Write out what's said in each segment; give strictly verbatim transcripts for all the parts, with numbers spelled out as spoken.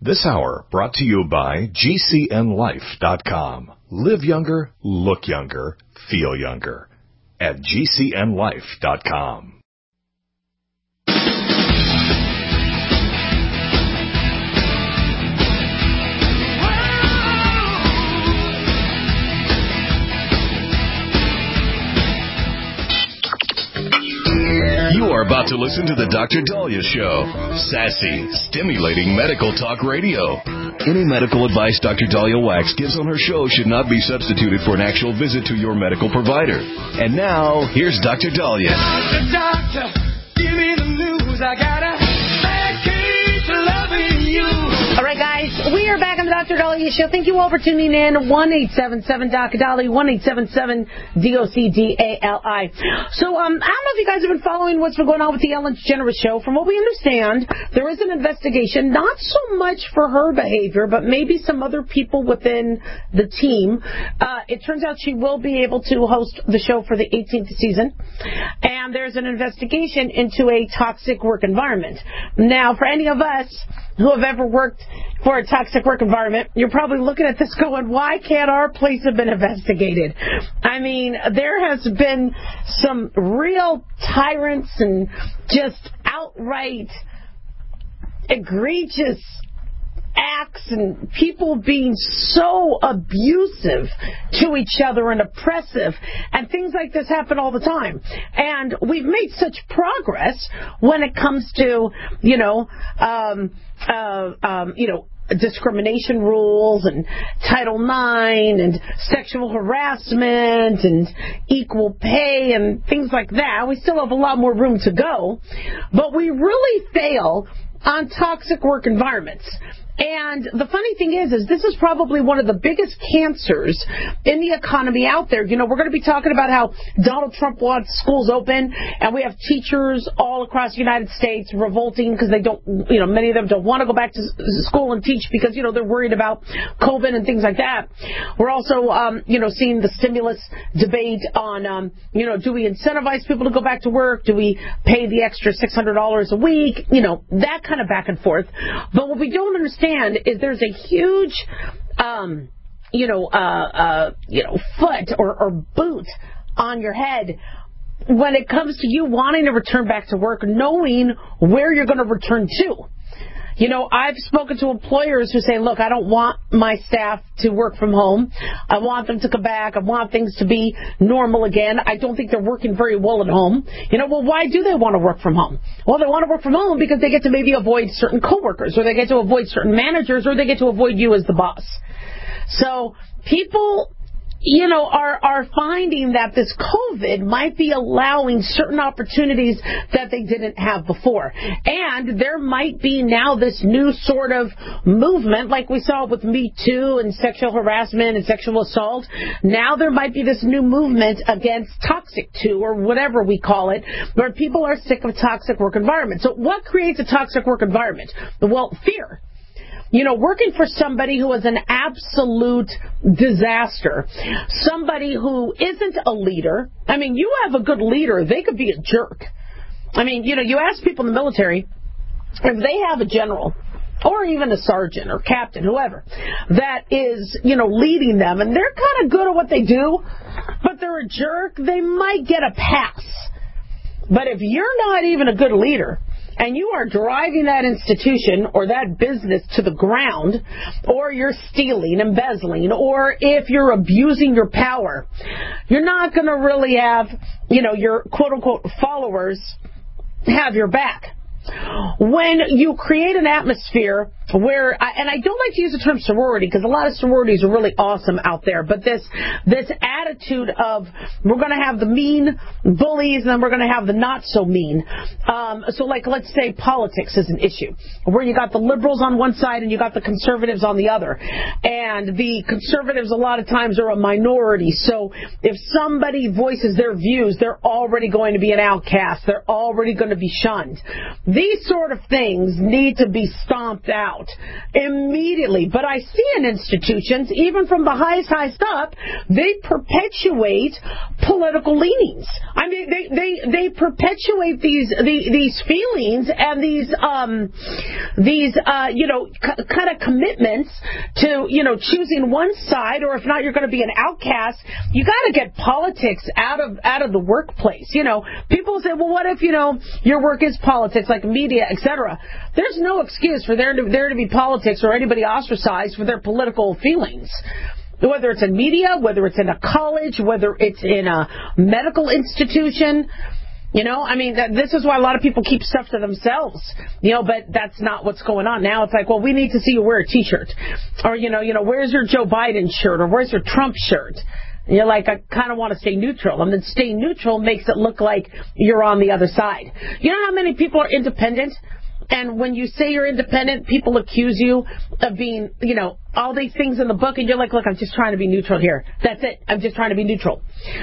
This hour brought to you by G C N life dot com. Live younger, look younger, feel younger at G C N life dot com. You are about to listen to the Doctor Daliah Show. Sassy, stimulating medical talk radio. Any medical advice Doctor Daliah Wax gives on her show should not be substituted for an actual visit to your medical provider. And now, here's Doctor Daliah. Doctor, doctor, give me the news. I got a bad case of loving you. All right, guys, we are back on the Doctor Daliah Show. Thank you all for tuning in. one eight seven seven D O C Daliah, one eight seven seven D O C D A L I. So, um, I don't know if you guys have been following what's been going on with the Ellen DeGeneres Show. From what we understand, there is an investigation, not so much for her behavior, but maybe some other people within the team. Uh, it turns out she will be able to host the show for the eighteenth season. And there's an investigation into a toxic work environment. Now, for any of us who have ever worked for a toxic work environment, you're probably looking at this going, why can't our place have been investigated? I mean, there has been some real tyrants and just outright egregious acts and people being so abusive to each other and oppressive, and things like this happen all the time. And we've made such progress when it comes to, you know, um, uh, um, you know, discrimination rules and Title nine and sexual harassment and equal pay and things like that. We still have a lot more room to go, but we really fail on toxic work environments. And the funny thing is, is this is probably one of the biggest cancers in the economy out there. You know, we're going to be talking about how Donald Trump wants schools open, and we have teachers all across the United States revolting because they don't, you know, many of them don't want to go back to school and teach because, you know, they're worried about COVID and things like that. We're also, um, you know, seeing the stimulus debate on, um, you know, do we incentivize people to go back to work? Do we pay the extra six hundred dollars a week? You know, that kind of back and forth. But what we don't understand is there's a huge, um, you know, uh, uh, you know, foot or, or boot on your head when it comes to you wanting to return back to work, knowing where you're going to return to. You know, I've spoken to employers who say, look, I don't want my staff to work from home. I want them to come back. I want things to be normal again. I don't think they're working very well at home. You know, well, why do they want to work from home? Well, they want to work from home because they get to maybe avoid certain coworkers, or they get to avoid certain managers, or they get to avoid you as the boss. So people, you know, are, are finding that this COVID might be allowing certain opportunities that they didn't have before. And there might be now this new sort of movement, like we saw with Me Too and sexual harassment and sexual assault. Now there might be this new movement against Toxic Two, or whatever we call it, where people are sick of toxic work environments. So what creates a toxic work environment? Well, fear. You know, working for somebody who is an absolute disaster, somebody who isn't a leader. I mean, you have a good leader, they could be a jerk. I mean, you know, you ask people in the military, if they have a general or even a sergeant or captain, whoever, that is, you know, leading them, and they're kind of good at what they do, but they're a jerk, they might get a pass. But if you're not even a good leader, and you are driving that institution or that business to the ground, or you're stealing, embezzling, or if you're abusing your power, you're not going to really have, you know, your quote-unquote followers have your back. When you create an atmosphere where, and I don't like to use the term sorority because a lot of sororities are really awesome out there, but this this attitude of we're going to have the mean bullies and then we're going to have the not so mean. Um, so like, let's say politics is an issue where you got the liberals on one side and you got the conservatives on the other. And the conservatives a lot of times are a minority. So if somebody voices their views, they're already going to be an outcast. They're already going to be shunned. these sort of things need to be stomped out immediately. But I see in institutions, even from the highest, highest up, they perpetuate political leanings. I mean, they they, they perpetuate these the, these feelings and these um these uh you know c- kind of commitments to you know choosing one side, or if not, you're going to be an outcast. You got to get politics out of out of the workplace. You know, people say, well, what if you know your work is politics, like media, et cetera. There's no excuse for there to there to be politics or anybody ostracized for their political feelings. Whether it's in media, whether it's in a college, whether it's in a medical institution. You know, I mean, that, this is why a lot of people keep stuff to themselves, you know, but that's not what's going on. Now it's like, well, we need to see you wear a T-shirt. Or, you know, you know, where's your Joe Biden shirt? Or where's your Trump shirt? And you're like, I kind of want to stay neutral. And then staying neutral makes it look like you're on the other side. You know how many people are independent? And when you say you're independent, people accuse you of being, you know, all these things in the book. And you're like, look, I'm just trying to be neutral here. That's it. I'm just trying to be neutral.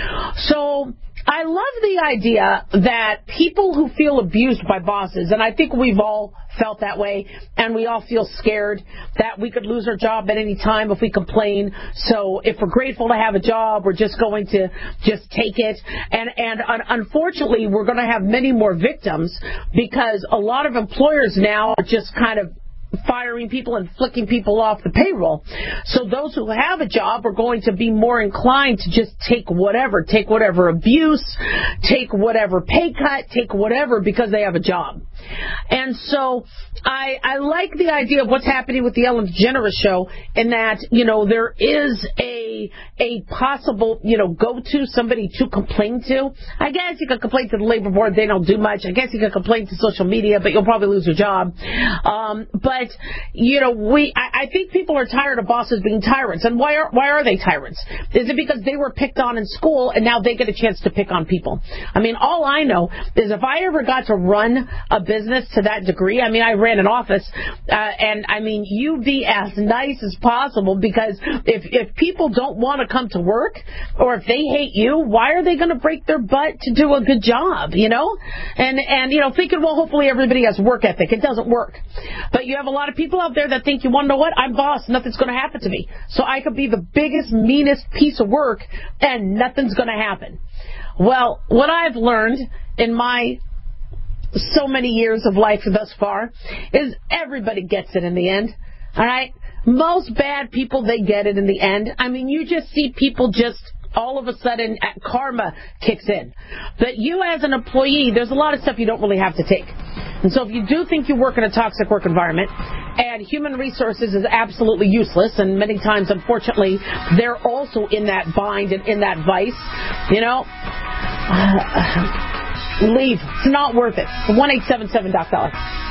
So I love the idea that people who feel abused by bosses, and I think we've all felt that way, and we all feel scared that we could lose our job at any time if we complain. So if we're grateful to have a job, we're just going to just take it. And, and unfortunately, we're going to have many more victims because a lot of employers now are just kind of firing people and flicking people off the payroll. So those who have a job are going to be more inclined to just take whatever, take whatever abuse, take whatever pay cut, take whatever because they have a job. And so I, I like the idea of what's happening with the Ellen DeGeneres show in that, you know, there is a a possible, you know, go-to, somebody to complain to. I guess you could complain to the labor board. They don't do much. I guess you could complain to social media, but you'll probably lose your job. Um, but, you know, we I, I think people are tired of bosses being tyrants. And why are, why are they tyrants? Is it because they were picked on in school and now they get a chance to pick on people? I mean, all I know is if I ever got to run a business to that degree, I mean, I ran an office, uh, and I mean, you be as nice as possible, because if if people don't want to come to work, or if they hate you, why are they going to break their butt to do a good job, you know? And, and you know, thinking, well, hopefully everybody has work ethic. It doesn't work. But you have a lot of people out there that think, you want to know what? I'm boss. Nothing's going to happen to me. So I could be the biggest, meanest piece of work, and nothing's going to happen. Well, what I've learned in my so many years of life thus far is everybody gets it in the end. All right? Most bad people, they get it in the end. I mean, you just see people just all of a sudden karma kicks in. But you as an employee, there's a lot of stuff you don't really have to take. And so if you do think you work in a toxic work environment and human resources is absolutely useless, and many times, unfortunately, they're also in that bind and in that vice, you know, uh, leave. It's not worth it. one eight seven seven doc dollar.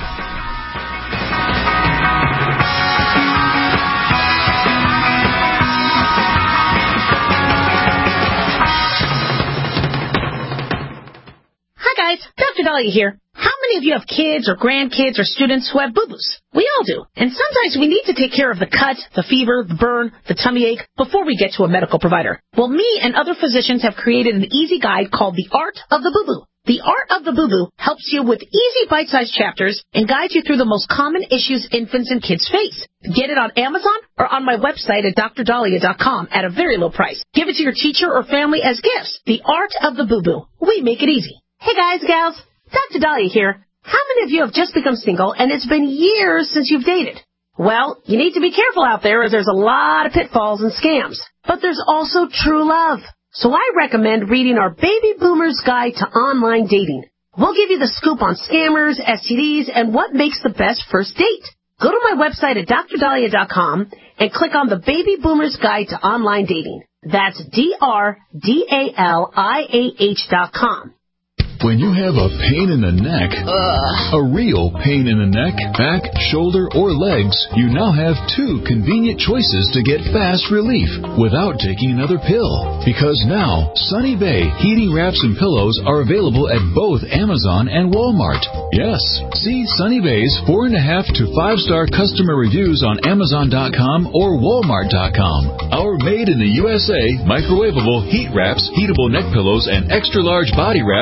Hi guys, Doctor Dahlia here. How many of you have kids or grandkids or students who have boo-boos? We all do. And sometimes we need to take care of the cut, the fever, the burn, the tummy ache before we get to a medical provider. Well, me and other physicians have created an easy guide called The Art of the Boo-Boo. The Art of the Boo-Boo helps you with easy bite-sized chapters and guides you through the most common issues infants and kids face. Get it on Amazon or on my website at dr dahlia dot com at a very low price. Give it to your teacher or family as gifts. The Art of the Boo-Boo. We make it easy. Hey guys, gals, Doctor Dahlia here. How many of you have just become single and it's been years since you've dated? Well, you need to be careful out there, as there's a lot of pitfalls and scams. But there's also true love. So I recommend reading our Baby Boomer's Guide to Online Dating. We'll give you the scoop on scammers, S T Ds, and what makes the best first date. Go to my website at dr dahlia dot com and click on the Baby Boomer's Guide to Online Dating. That's D R D A L I A H dot com. When you have a pain in the neck, uh, a real pain in the neck, back, shoulder, or legs, you now have two convenient choices to get fast relief without taking another pill. Because now, Sunny Bay heating wraps and pillows are available at both Amazon and Walmart. Yes, see Sunny Bay's four and a half to five star customer reviews on Amazon dot com or Walmart dot com. Our made in the U S A microwavable heat wraps, heatable neck pillows, and extra large body wraps are designed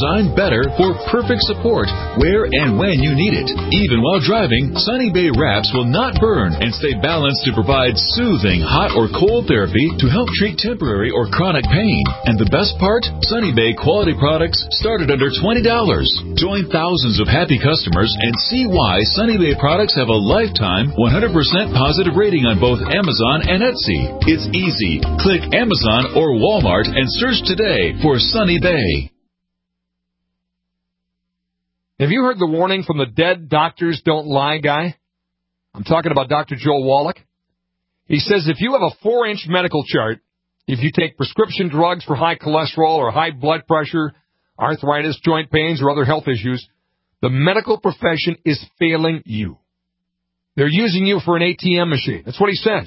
designed better for perfect support where and when you need it. Even while driving, Sunny Bay wraps will not burn and stay balanced to provide soothing hot or cold therapy to help treat temporary or chronic pain. And the best part? Sunny Bay quality products start at under twenty dollars. Join thousands of happy customers and see why Sunny Bay products have a lifetime one hundred percent positive rating on both Amazon and Etsy. It's easy. Click Amazon or Walmart and search today for Sunny Bay. Have you heard the warning from the Dead Doctors Don't Lie guy? I'm talking about Doctor Joel Wallach. He says if you have a four-inch medical chart, if you take prescription drugs for high cholesterol or high blood pressure, arthritis, joint pains, or other health issues, the medical profession is failing you. They're using you for an A T M machine. That's what he says.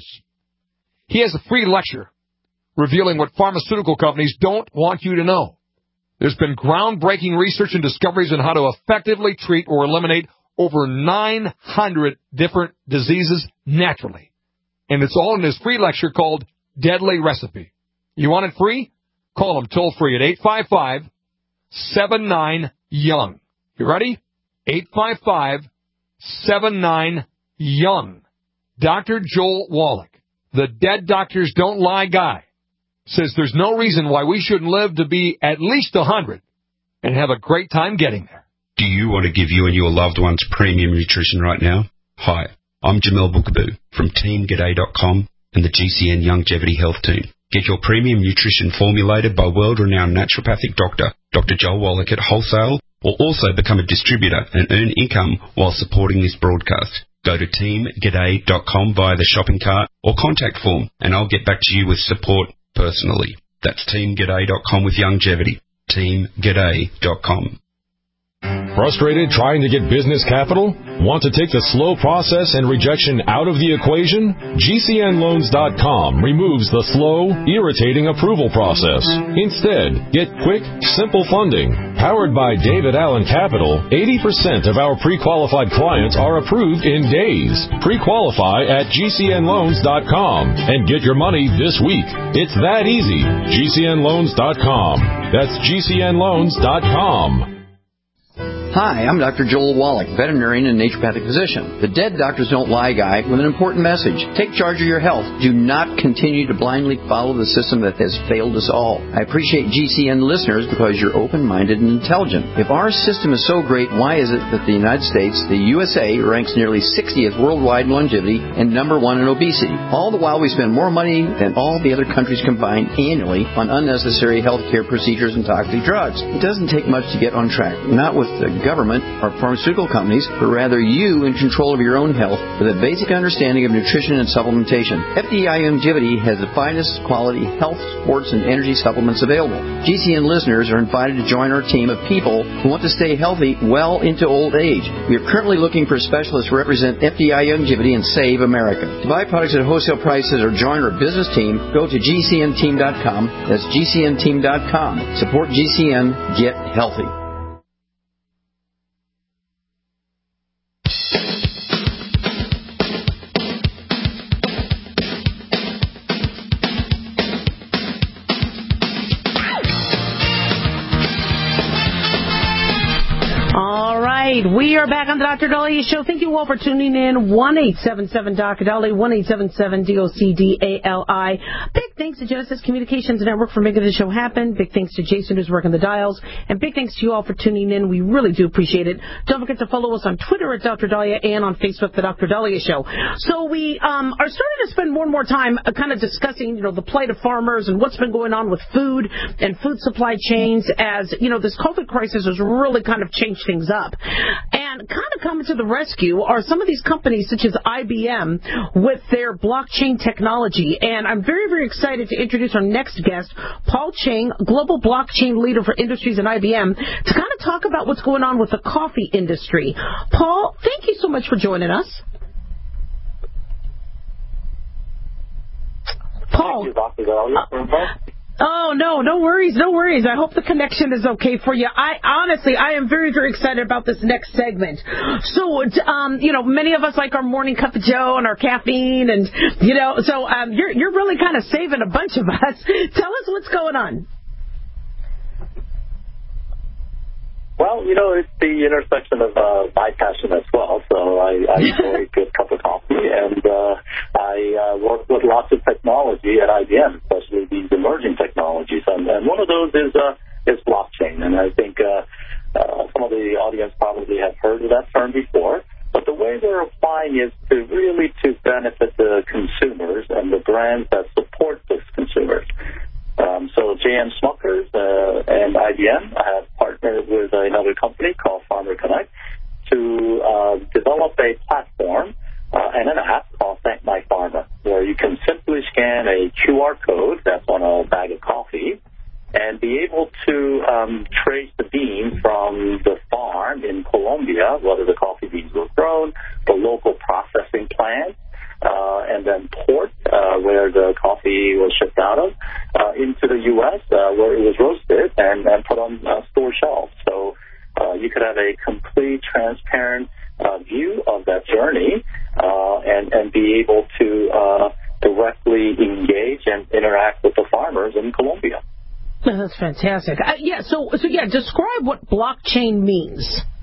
He has a free lecture revealing what pharmaceutical companies don't want you to know. There's been groundbreaking research and discoveries on how to effectively treat or eliminate over nine hundred different diseases naturally. And it's all in this free lecture called Deadly Recipe. You want it free? Call them toll free at eight five five, seven nine, young. You ready? eight five five, seven nine, young. Doctor Joel Wallach, the Dead Doctors Don't Lie guy, says there's no reason why we shouldn't live to be at least one hundred and have a great time getting there. Do you want to give you and your loved ones premium nutrition right now? Hi, I'm Jamel Bookaboo from Team G'day dot com and the G C N Longevity Health Team. Get your premium nutrition formulated by world-renowned naturopathic doctor, Doctor Joel Wallach at wholesale, or also become a distributor and earn income while supporting this broadcast. Go to Team G'day dot com via the shopping cart or contact form, and I'll get back to you with support personally. That's Team G'day dot com with longevity. Team G'day dot com. Frustrated trying to get business capital? Want to take the slow process and rejection out of the equation? G C N loans dot com removes the slow, irritating approval process. Instead, get quick, simple funding. Powered by David Allen Capital, eighty percent of our pre-qualified clients are approved in days. Pre-qualify at G C N loans dot com and get your money this week. It's that easy. G C N loans dot com. That's G C N loans dot com. Hi, I'm Doctor Joel Wallach, veterinarian and naturopathic physician. The Dead Doctors Don't Lie guy with an important message. Take charge of your health. Do not continue to blindly follow the system that has failed us all. I appreciate G C N listeners because you're open-minded and intelligent. If our system is so great, why is it that the United States, the U S A, ranks nearly sixtieth worldwide in longevity and number one in obesity? All the while we spend more money than all the other countries combined annually on unnecessary health care procedures and toxic drugs. It doesn't take much to get on track. Not with the government or pharmaceutical companies, but rather you in control of your own health with a basic understanding of nutrition and supplementation. F D I Longevity has the finest quality health, sports, and energy supplements available. G C N listeners are invited to join our team of people who want to stay healthy well into old age. We are currently looking for specialists to represent F D I Longevity and Save America. To buy products at wholesale prices or join our business team, go to G C N team dot com. That's G C N team dot com. Support G C N. Get healthy. We are back on the Doctor Dahlia Show. Thank you all for tuning in. one eight seven seven D O C Dahlia, one eight seven seven D O C D A L I. Big thanks to Genesis Communications Network for making the show happen. Big thanks to Jason who's working the dials. And big thanks to you all for tuning in. We really do appreciate it. Don't forget to follow us on Twitter at Doctor Dahlia and on Facebook, The Doctor Dahlia Show. So we um, are starting to spend more and more time uh, kind of discussing, you know, the plight of farmers and what's been going on with food and food supply chains as, you know, this COVID crisis has really kind of changed things up. And kind of coming to the rescue are some of these companies such as I B M with their blockchain technology. And I'm very, very excited to introduce our next guest, Paul Chang, Global Blockchain Leader for Industries at I B M, to kind of talk about what's going on with the coffee industry. Paul, thank you so much for joining us. Paul. Thank you, Doctor Dahlia. Oh, no, no worries, no worries. I hope the connection is okay for you. I honestly, I am very, very excited about this next segment. So, um, you know, many of us like our morning cup of joe and our caffeine and, you know, so um, you're, you're really kind of saving a bunch. Of us. Tell us what's going on. Well, you know, it's the intersection of uh, my passion as well. So I, I enjoy a good cup of coffee, and uh, I uh, work with lots of technology at I B M, especially these emerging technologies. And, and one of those is uh, is blockchain. And I think uh, uh, some of the audience probably have heard of that term before. But the way they're applying is to really to benefit the consumers and the brands that support those consumers. Um, so J M Smuckers uh, and I B M have partnered with another company called Farmer Connect to uh, develop a platform uh, and an app called Thank My Farmer, where you can simply scan a Q R code that's on a bag of coffee and be able to um, trace the bean from the farm in Colombia, whether the coffee beans were grown, the local processing plant, Uh, and then port, uh, where the coffee was shipped out of, uh, into the U S, uh, where it was roasted and, and put on uh, store shelves. So uh, you could have a complete, transparent uh, view of that journey uh, and, and be able to uh, directly engage and interact with the farmers in Colombia. That's fantastic. Uh, yeah, so, so, yeah, describe what blockchain means.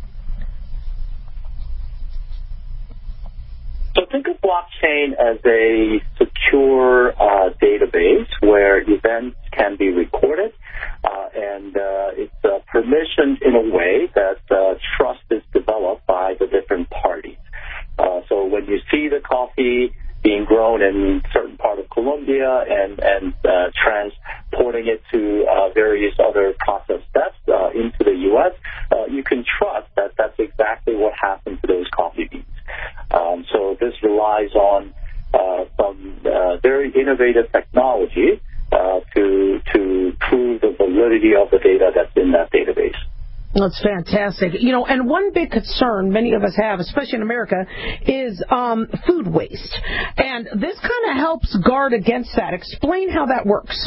So think of blockchain as a secure uh, database where events can be recorded, uh, and uh, it's uh, permissioned in a way that uh, trust is developed by the different parties. Uh, so when you see the coffee being grown in certain part of Colombia and, and uh, transporting it to uh, various other process steps uh, into the U S, uh, you can trust that that's exactly what happened to those coffee beans. Um, so this relies on uh, some uh, very innovative technology uh, to to prove the validity of the data that's in that database. That's fantastic. You know, and one big concern many of us have, especially in America, is um, food waste. And this kind of helps guard against that. Explain how that works.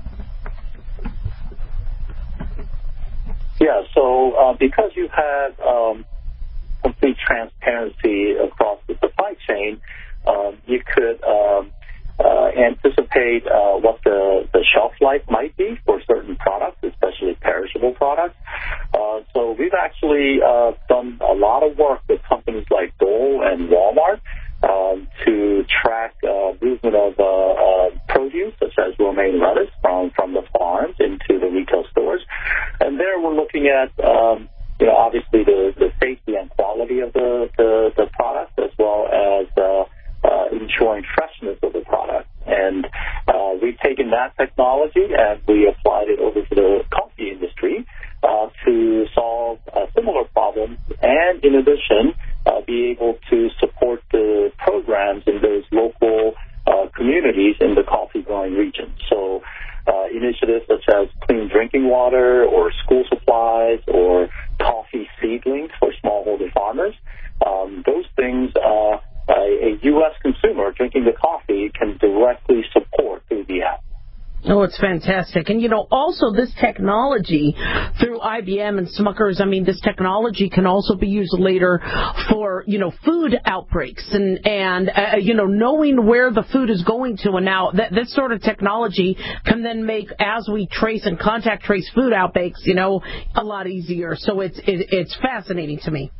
Yeah, so uh, because you have um, complete transparency across the supply chain, um, you could um, uh, anticipate uh, what the, the shelf life might be for certain products, especially perishable products. Uh, so we've actually uh, done a lot of work with companies like Dole and Walmart um, to track uh, movement of uh, uh, produce, such as romaine lettuce, from, from the farms into the retail stores. And there we're looking at um, you know, obviously the, the safety and quality of the, the, the product, as well as uh, uh, ensuring freshness of the product. And uh, we've taken that technology and we applied it over to the coffee industry uh, to solve a similar problem, and in addition, uh, be able to support the programs in those local uh, communities in the coffee growing region. So uh, initiatives such as clean drinking water or school supplies or coffee seedlings for smallholder farmers, um, those things uh, a, a U S consumer drinking the coffee can directly support through the app. Oh, it's fantastic. And, you know, also this technology through I B M and Smuckers, I mean, this technology can also be used later for, you know, food outbreaks and, and uh, you know, knowing where the food is going to. And now that this sort of technology can then make, as we trace and contact trace food outbreaks, you know, a lot easier. So it's it, it's fascinating to me.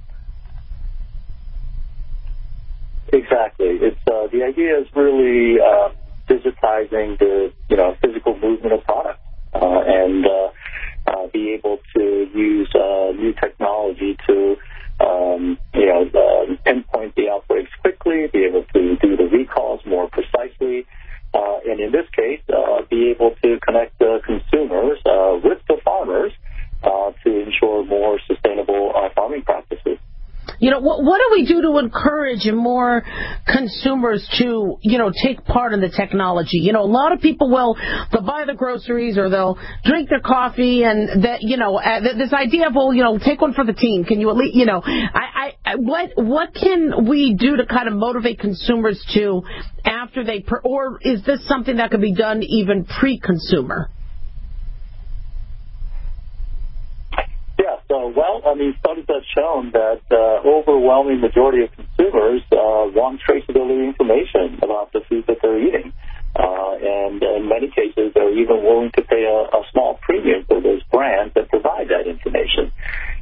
Exactly. It's uh, the idea is really uh, digitizing the you know physical movement of products uh, and uh, uh, be able to use uh, new technology to um, you know uh, pinpoint the outbreaks quickly, be able to do the recalls more precisely, uh, and in this case, uh, be able to connect the consumers uh, with the farmers uh, to ensure more sustainable uh, farming practices. You know, what, what do we do to encourage more consumers to, you know, take part in the technology? You know, a lot of people will, they'll buy the groceries or they'll drink their coffee, and that, you know, uh, this idea of, well, you know, take one for the team. Can you at least, you know, I, I, what, what can we do to kind of motivate consumers to after they, per, or is this something that could be done even pre-consumer? Yeah, so, well, I mean, studies have shown that uh, overwhelming majority of consumers uh, want traceability information about the food that they're eating. Uh, and in many cases, they're even willing to pay a, a small premium for those brands that provide that information.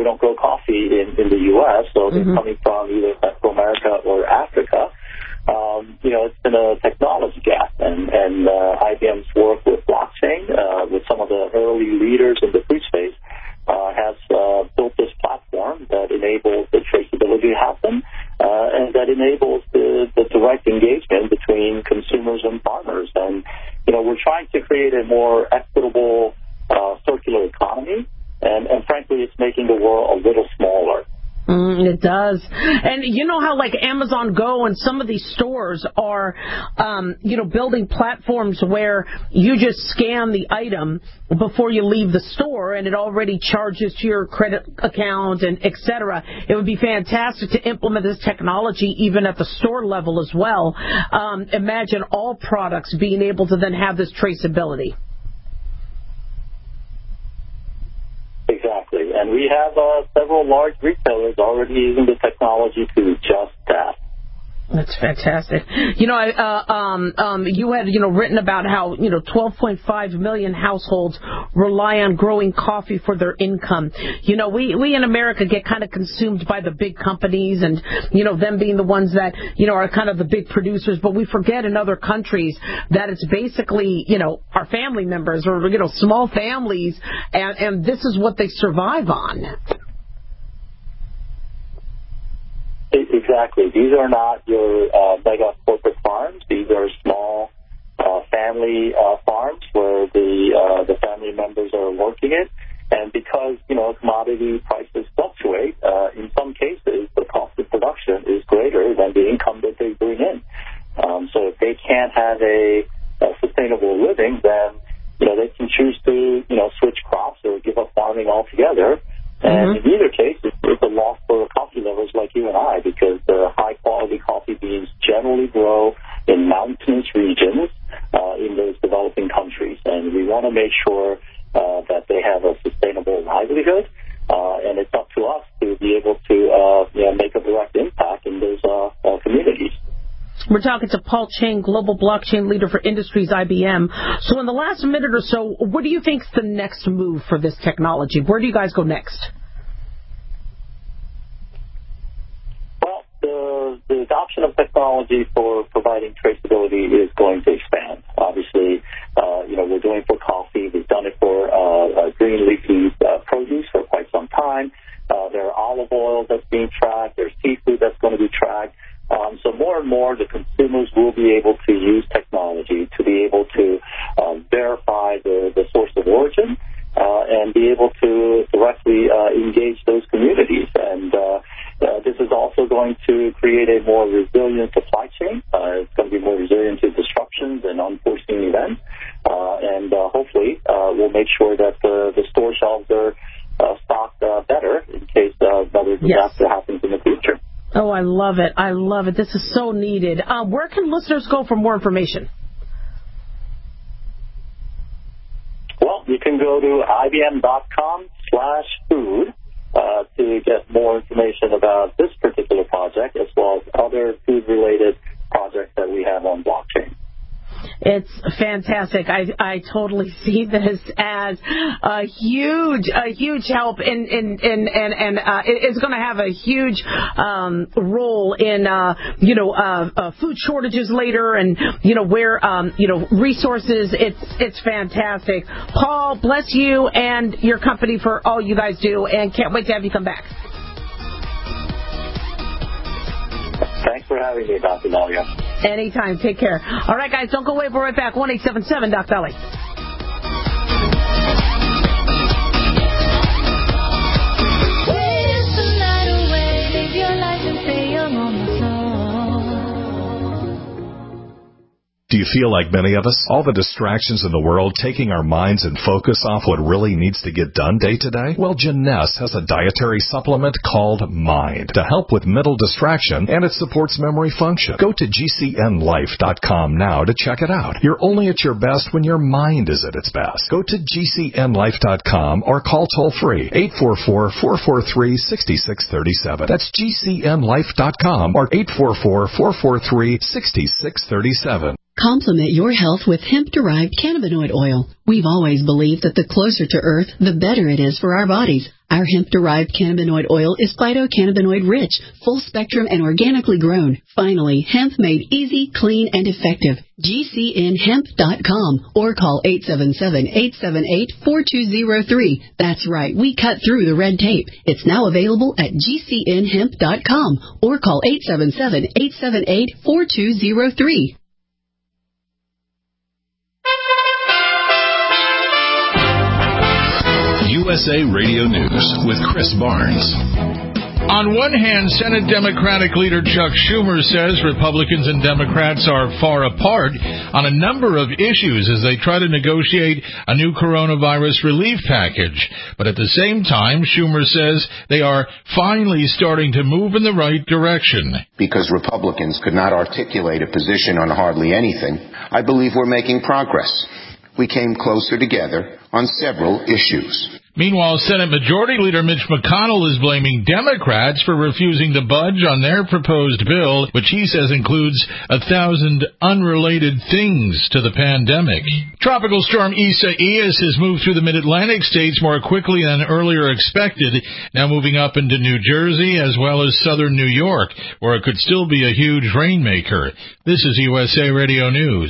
don't grow coffee in, in the U S, so they're mm-hmm. coming from either Central America or Africa. Um, you know, it's been a technology gap, and, and uh, I B M's work with blockchain, uh, with some of the early leaders in the food space, uh, has uh, built this platform that enables the traceability to happen, uh, and that enables the, the direct engagement between consumers and farmers. And, you know, we're trying to create a more equitable uh, circular economy, and, and frankly, it's making the world a little smaller. Mm, it does. And you know how like Amazon Go and some of these stores are, um, you know, building platforms where you just scan the item before you leave the store and it already charges to your credit account and et cetera. It would be fantastic to implement this technology even at the store level as well. Um, imagine all products being able to then have this traceability. Exactly, and we have uh, several large retailers already using the technology to do just that. That's fantastic. You know, I, uh, um, um, you had, you know, written about how, you know, twelve point five million households rely on growing coffee for their income. You know, we, we in America get kind of consumed by the big companies and, you know, them being the ones that, you know, are kind of the big producers, but we forget in other countries that it's basically, you know, our family members or, you know, small families, and, and this is what they survive on. Exactly. These are not your uh, mega corporate farms. These are small uh, family uh, farms where the uh, the family members are working it. And because, you know, commodity prices fluctuate, uh, in some cases the cost of production is greater than the income that they bring in. Um, so if they can't have a, a sustainable living, then, you know, they can choose to, you know, switch crops or give up farming altogether. And mm-hmm. in either case, it's, it's a loss for coffee lovers like you and I, because the high-quality coffee beans generally grow in mountainous regions uh, in those developing countries. And we want to make sure uh, that they have a sustainable livelihood, uh, and it's up to us to be able to uh, you know, make a direct impact in those uh, uh, communities. We're talking to Paul Chang, Global Blockchain Leader for Industries, I B M. So in the last minute or so, what do you think is the next move for this technology? Where do you guys go next? Well, the, the adoption of technology for providing traceability is going to expand. Obviously, uh, you know, we're doing it for coffee. We've done it for uh, uh, green leafy uh, produce for quite some time. Uh, there are olive oil that's being tracked. There's seafood that's going to be tracked. Um, so more and more the consumers will be able to use technology to be able to uh, verify the, the source of origin uh, and be able to directly uh, engage those communities. And uh, uh, this is also going to create a more resilient supply chain. Uh, it's going to be more resilient to disruptions and unforeseen events. Uh, and uh, hopefully uh, we'll make sure that the, the store shelves are uh, stocked uh, better in case uh, another disaster yes. happens in the future. Oh, I love it. I love it. This is so needed. Uh, where can listeners go for more information? Well, you can go to ibm.com slash food uh, to get more information about this particular project as well as other food-related projects that we have on blockchain. It's fantastic. I I totally see this as a huge a huge help in in in and and uh, it's going to have a huge um, role in uh, you know uh, uh, food shortages later, and you know where um, you know resources. It's it's fantastic. Paul, bless you and your company for all you guys do, and can't wait to have you come back. Thanks for having me, Doctor Dahlia. Anytime. Take care. All right, guys, don't go away. We're right back. one eight seven seven Doc Belly. Do you feel like many of us? All the distractions in the world taking our minds and focus off what really needs to get done day to day? Well, Jeunesse has a dietary supplement called Mind to help with mental distraction, and it supports memory function. Go to G C N life dot com now to check it out. You're only at your best when your mind is at its best. Go to G C N life dot com or call toll-free eight four four, four four three, six six three seven. That's G C N life dot com or eight four four, four four three, six six three seven. Complement your health with hemp-derived cannabinoid oil. We've always believed that the closer to Earth, the better it is for our bodies. Our hemp-derived cannabinoid oil is phytocannabinoid-rich, full-spectrum, and organically grown. Finally, hemp made easy, clean, and effective. G C N hemp dot com or call eight seven seven, eight seven eight, four two zero three. That's right, we cut through the red tape. It's now available at G C N hemp dot com or call eight seven seven, eight seven eight, four two zero three. U S A Radio News with Chris Barnes. On one hand, Senate Democratic leader Chuck Schumer says Republicans and Democrats are far apart on a number of issues as they try to negotiate a new coronavirus relief package. But at the same time, Schumer says they are finally starting to move in the right direction. Because Republicans could not articulate a position on hardly anything, I believe we're making progress. We came closer together on several issues. Meanwhile, Senate Majority Leader Mitch McConnell is blaming Democrats for refusing to budge on their proposed bill, which he says includes a thousand unrelated things to the pandemic. Tropical storm Isaias has moved through the mid-Atlantic states more quickly than earlier expected, now moving up into New Jersey as well as southern New York, where it could still be a huge rainmaker. This is U S A Radio News.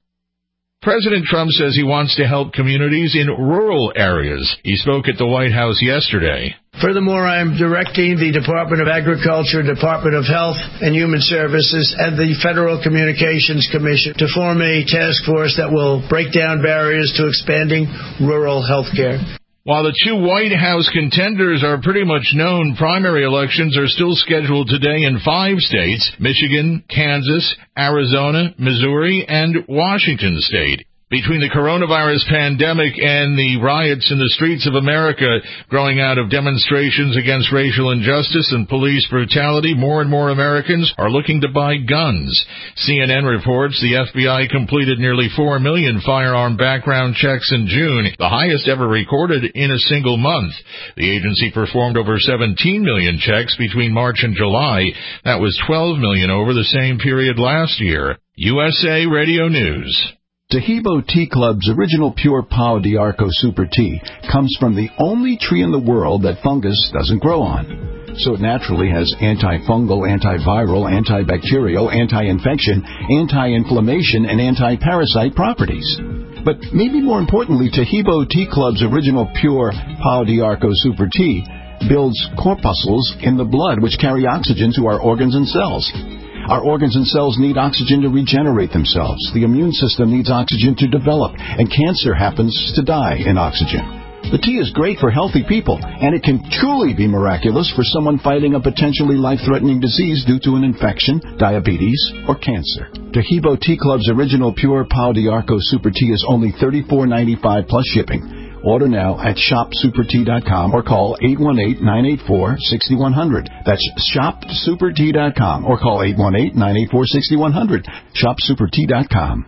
President Trump says he wants to help communities in rural areas. He spoke at the White House yesterday. Furthermore, I am directing the Department of Agriculture, Department of Health and Human Services, and the Federal Communications Commission to form a task force that will break down barriers to expanding rural health care. While the two White House contenders are pretty much known, primary elections are still scheduled today in five states: Michigan, Kansas, Arizona, Missouri, and Washington State. Between the coronavirus pandemic and the riots in the streets of America growing out of demonstrations against racial injustice and police brutality, more and more Americans are looking to buy guns. C N N reports the F B I completed nearly four million firearm background checks in June, the highest ever recorded in a single month. The agency performed over seventeen million checks between March and July. That was twelve million over the same period last year. U S A Radio News. Taheebo Tea Club's original pure Pau d'Arco Super Tea comes from the only tree in the world that fungus doesn't grow on. So it naturally has antifungal, antiviral, antibacterial, anti-infection, anti-inflammation, and anti-parasite properties. But maybe more importantly, Taheebo Tea Club's original pure Pau d'Arco Super Tea builds corpuscles in the blood which carry oxygen to our organs and cells. Our organs and cells need oxygen to regenerate themselves. The immune system needs oxygen to develop, and cancer happens to die in oxygen. The tea is great for healthy people, and it can truly be miraculous for someone fighting a potentially life-threatening disease due to an infection, diabetes, or cancer. Taheebo Tea Club's original pure Pau d'Arco Super Tea is only thirty-four ninety-five plus shipping. Order now at shop super tea dot com or call eight one eight, nine eight four, six one zero zero. That's shop super tea dot com or call eight one eight, nine eight four, six one zero zero. shop super tea dot com.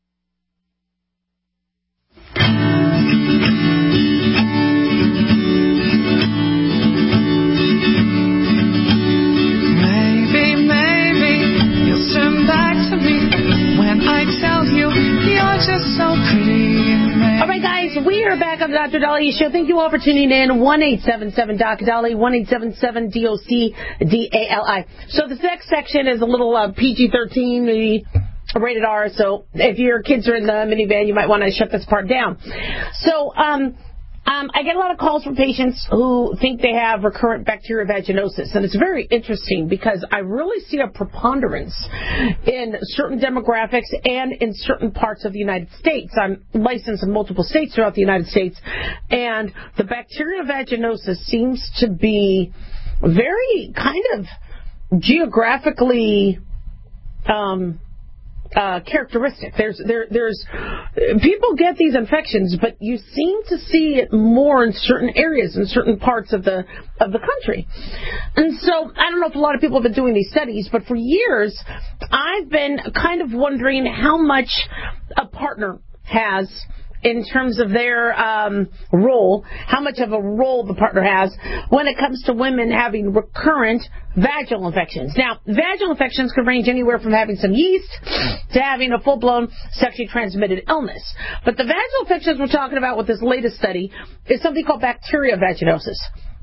Maybe, maybe you'll turn back to me when I tell you you're just so pretty. All right, guys, we are back on the Doctor Dahlia Show. Thank you all for tuning in. one eight seven seven D O C Dahlia, one eight seven seven D O C D A L I. So the next section is a little uh, P G thirteen, maybe rated R. So if your kids are in the minivan, you might want to shut this part down. So, um... Um, I get a lot of calls from patients who think they have recurrent bacterial vaginosis, and it's very interesting because I really see a preponderance in certain demographics and in certain parts of the United States. I'm licensed in multiple states throughout the United States, and the bacterial vaginosis seems to be very kind of geographically um Uh, characteristic. There's there there's people get these infections, but you seem to see it more in certain areas, in certain parts of the of the country. And so I don't know if a lot of people have been doing these studies, but for years I've been kind of wondering how much a partner has in terms of their um, role, how much of a role the partner has when it comes to women having recurrent vaginal infections. Now, vaginal infections can range anywhere from having some yeast to having a full-blown sexually transmitted illness. But the vaginal infections we're talking about with this latest study is something called bacterial vaginosis.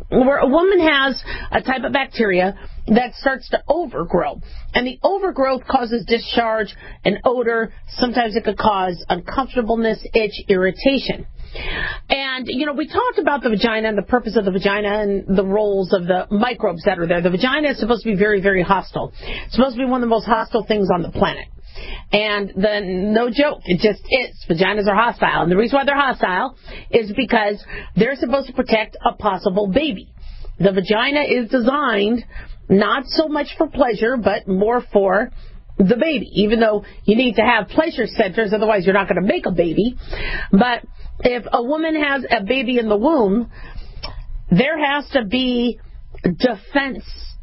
where a woman has a type of bacteria that starts to overgrow. And the overgrowth causes discharge and odor. Sometimes it could cause uncomfortableness, itch, irritation. And, you know, we talked about the vagina and the purpose of the vagina and the roles of the microbes that are there. The vagina is supposed to be very, very hostile. It's supposed to be one of the most hostile things on the planet. And the, no joke, it just is. Vaginas are hostile. And the reason why they're hostile is because they're supposed to protect a possible baby. The vagina is designed not so much for pleasure, but more for the baby, even though you need to have pleasure centers, otherwise you're not going to make a baby. But if a woman has a baby in the womb, there has to be defense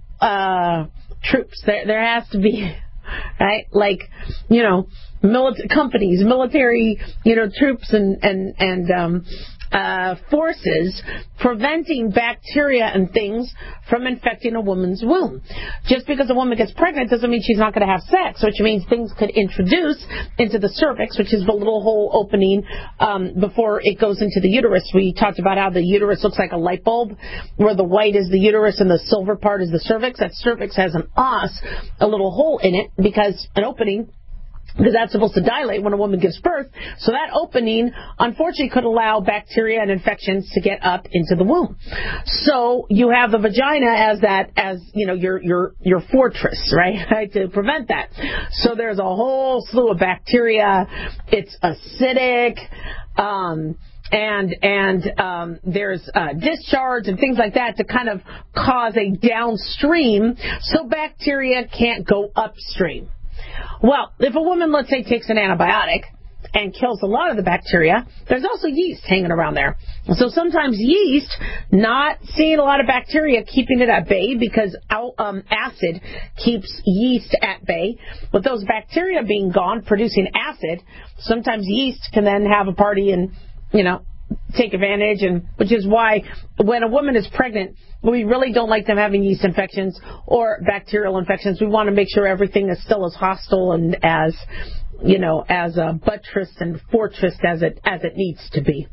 uh, troops. There, there has to be... Right, like, you know, military companies, military, you know, troops and and and um, uh, forces preventing bacteria and things from infecting a woman's womb. Just because a woman gets pregnant doesn't mean she's not going to have sex, which means things could introduce into the cervix, which is the little hole opening um, before it goes into the uterus. We talked about how the uterus looks like a light bulb, where the white is the uterus and the silver part is the cervix. That cervix has an os, a little hole in it, because an opening, because that's supposed to dilate when a woman gives birth. So that opening, unfortunately, could allow bacteria and infections to get up into the womb. So you have the vagina as that, as, you know, your your your fortress, right, right, to prevent that. So there's a whole slew of bacteria. It's acidic. Um, And and um, there's uh, discharge and things like that to kind of cause a downstream, so bacteria can't go upstream. Well, if a woman, let's say, takes an antibiotic and kills a lot of the bacteria, there's also yeast hanging around there. So sometimes yeast, not seeing a lot of bacteria, keeping it at bay, because um, acid keeps yeast at bay. With those bacteria being gone, producing acid, sometimes yeast can then have a party and, you know, take advantage, and which is why when a woman is pregnant, we really don't like them having yeast infections or bacterial infections. We want to make sure everything is still as hostile and as, you know, as uh, buttressed and fortressed as it as it needs to be.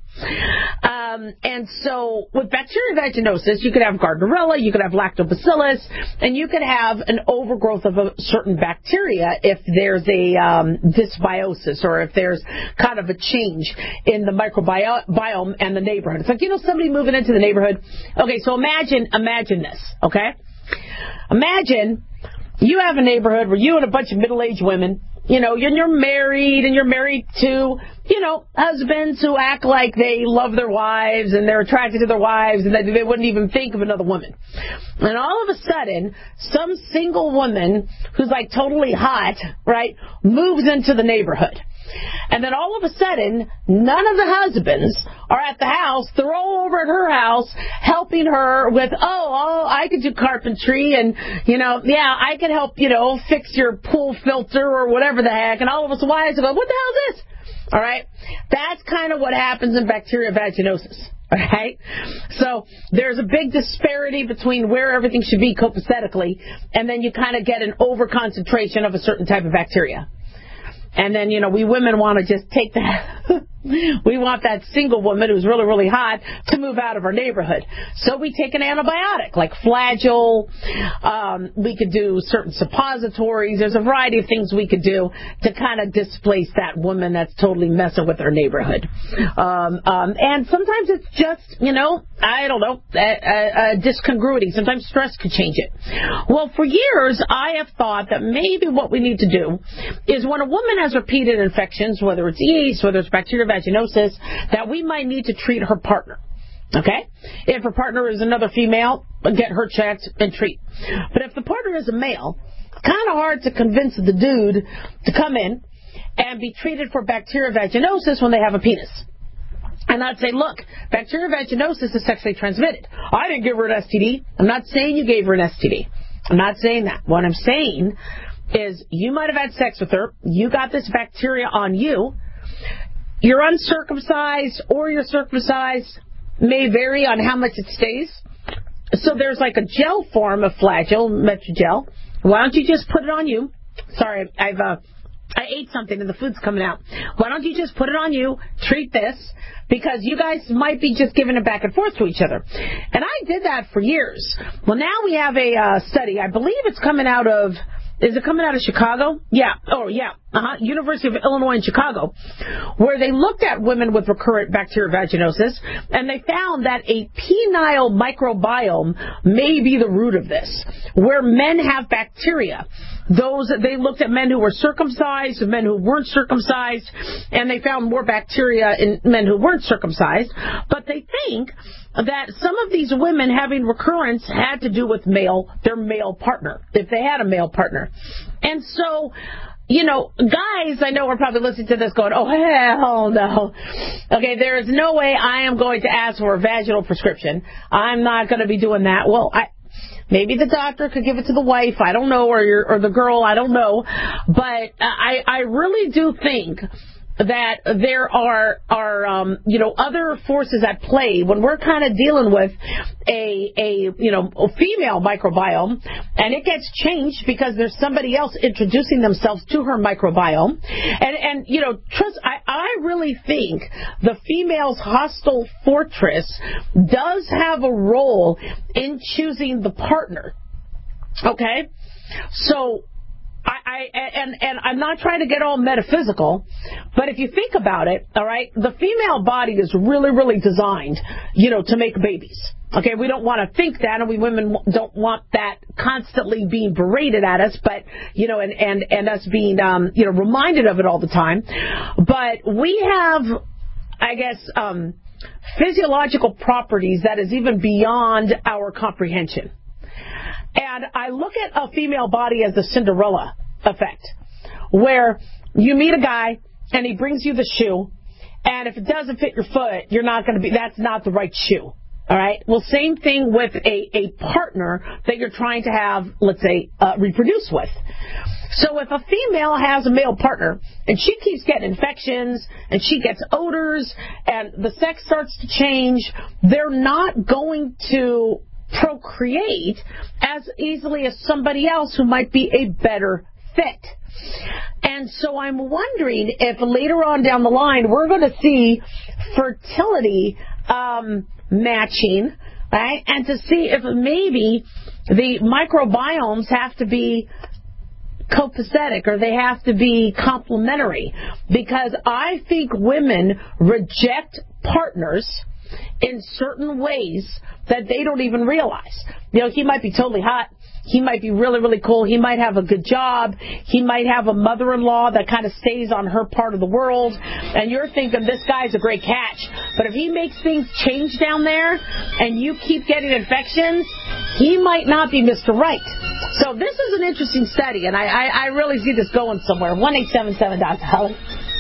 Um, and so with bacterial vaginosis, you could have Gardnerella, you could have Lactobacillus, and you could have an overgrowth of a certain bacteria if there's a um, dysbiosis, or if there's kind of a change in the microbiome and the neighborhood. It's like, you know, somebody moving into the neighborhood. Okay, so imagine, imagine this, okay? Imagine you have a neighborhood where you and a bunch of middle-aged women, you know, you're, you're married, and you're married to, you know, husbands who act like they love their wives and they're attracted to their wives and that they wouldn't even think of another woman. And all of a sudden, some single woman who's like totally hot, right, moves into the neighborhood. And then all of a sudden, none of the husbands are at the house. They're all over at her house helping her with, oh, oh, I could do carpentry, and, you know, yeah, I can help, you know, fix your pool filter or whatever the heck. And all of us wives go, what the hell is this? All right? That's kind of what happens in bacterial vaginosis. All right? So there's a big disparity between where everything should be copacetically, and then you kind of get an over-concentration of a certain type of bacteria. And then, you know, we women want to just take that. We want that single woman who's really, really hot to move out of our neighborhood. So we take an antibiotic, like Flagyl. Um, we could do certain suppositories. There's a variety of things we could do to kind of displace that woman that's totally messing with our neighborhood. Um, um, and sometimes it's just, you know, I don't know, a, a, a discongruity. Sometimes stress could change it. Well, for years, I have thought that maybe what we need to do is when a woman has repeated infections, whether it's yeast, whether it's bacterial vaginosis, that we might need to treat her partner. Okay? If her partner is another female, get her checked and treat. But if the partner is a male, kind of hard to convince the dude to come in and be treated for bacterial vaginosis when they have a penis. And I'd say, look, bacterial vaginosis is sexually transmitted. I didn't give her an S T D. I'm not saying you gave her an S T D. I'm not saying that. What I'm saying is you might have had sex with her. You got this bacteria on you. You're uncircumcised or you're circumcised, may vary on how much it stays. So there's like a gel form of Flagyl, Metrogel. Why don't you just put it on you? Sorry, I've uh, I ate something and the food's coming out. Why don't you just put it on you, treat this, because you guys might be just giving it back and forth to each other. And I did that for years. Well, now we have a uh, study. I believe it's coming out of, is it coming out of Chicago? Yeah. Oh, yeah. Uh-huh. University of Illinois in Chicago, where they looked at women with recurrent bacterial vaginosis, and they found that a penile microbiome may be the root of this, where men have bacteria. Those they looked at men who were circumcised, men who weren't circumcised, and they found more bacteria in men who weren't circumcised. But they think that some of these women having recurrence had to do with male, their male partner, if they had a male partner. And so, you know, guys, I know are probably listening to this going, oh, hell no. Okay, there is no way I am going to ask for a vaginal prescription. I'm not going to be doing that. Well, I... Maybe the doctor could give it to the wife, I don't know, or your, or the girl, I don't know. But I, I really do think that there are, are um, you know, other forces at play when we're kind of dealing with a, a, you know, a female microbiome, and it gets changed because there's somebody else introducing themselves to her microbiome. And, and you know, trust, I, I really think the female's hostile fortress does have a role in choosing the partner. Okay? So, I, I and and I'm not trying to get all metaphysical, but if you think about it, all right, the female body is really, really designed, you know, to make babies. Okay, we don't want to think that, and we women don't want that constantly being berated at us, but you know, and and and us being um, you know, reminded of it all the time. But we have, I guess, um, physiological properties that is even beyond our comprehension. And I look at a female body as the Cinderella effect, where you meet a guy and he brings you the shoe, and if it doesn't fit your foot, you're not going to be, that's not the right shoe. All right? Well, same thing with a, a partner that you're trying to have, let's say, uh, reproduce with. So if a female has a male partner and she keeps getting infections and she gets odors and the sex starts to change, they're not going to procreate as easily as somebody else who might be a better fit. And so I'm wondering if later on down the line we're going to see fertility um, matching, right? And to see if maybe the microbiomes have to be copacetic or they have to be complementary, because I think women reject partners in certain ways that they don't even realize. You know, he might be totally hot. He might be really, really cool. He might have a good job. He might have a mother-in-law that kind of stays on her part of the world. And you're thinking, this guy's a great catch. But if he makes things change down there and you keep getting infections, he might not be Mister Right. So this is an interesting study, and I, I, I really see this going somewhere. one eight seven seven Doctor Holly.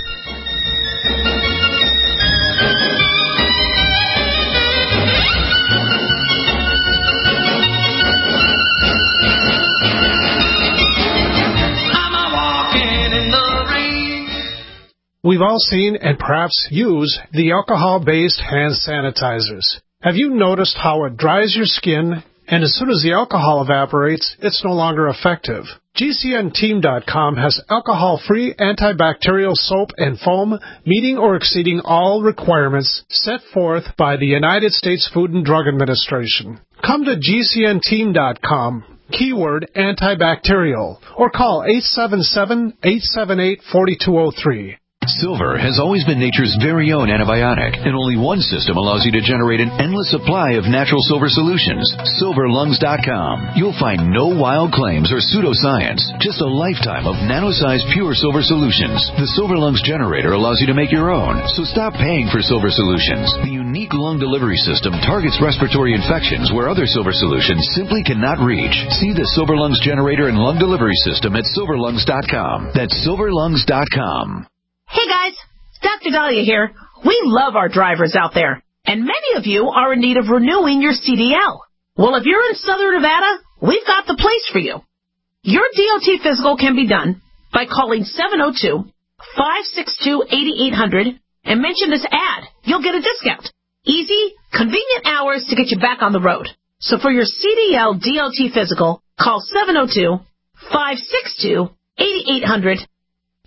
We've all seen and perhaps use the alcohol-based hand sanitizers. Have you noticed how it dries your skin, and as soon as the alcohol evaporates, it's no longer effective? G C N team dot com has alcohol-free antibacterial soap and foam meeting or exceeding all requirements set forth by the United States Food and Drug Administration. Come to G C N team dot com, keyword antibacterial, or call eight seven seven, eight seven eight, four two zero three. Silver has always been nature's very own antibiotic, and only one system allows you to generate an endless supply of natural silver solutions. silver lungs dot com. You'll find no wild claims or pseudoscience, just a lifetime of nano-sized pure silver solutions. The Silver Lungs generator allows you to make your own, so stop paying for silver solutions. The unique lung delivery system targets respiratory infections where other silver solutions simply cannot reach. See the Silver Lungs generator and lung delivery system at silver lungs dot com. That's silver lungs dot com. Hey guys, Doctor Dahlia here. We love our drivers out there, and many of you are in need of renewing your C D L. Well, if you're in Southern Nevada, we've got the place for you. Your D O T physical can be done by calling seven oh two, five six two, eight eight hundred and mention this ad. You'll get a discount. Easy, convenient hours to get you back on the road. So for your C D L D O T physical, call seven oh two, five six two, eight eight hundred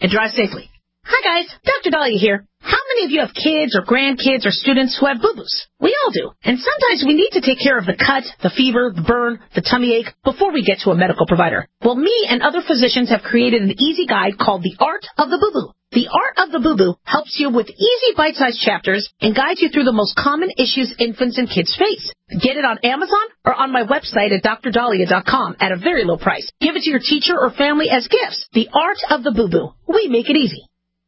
and drive safely. Hi, guys. Doctor Dahlia here. How many of you have kids or grandkids or students who have boo-boos? We all do. And sometimes we need to take care of the cut, the fever, the burn, the tummy ache before we get to a medical provider. Well, me and other physicians have created an easy guide called The Art of the Boo-Boo. The Art of the Boo-Boo helps you with easy bite-sized chapters and guides you through the most common issues infants and kids face. Get it on Amazon or on my website at dr dahlia dot com at a very low price. Give it to your teacher or family as gifts. The Art of the Boo-Boo. We make it easy.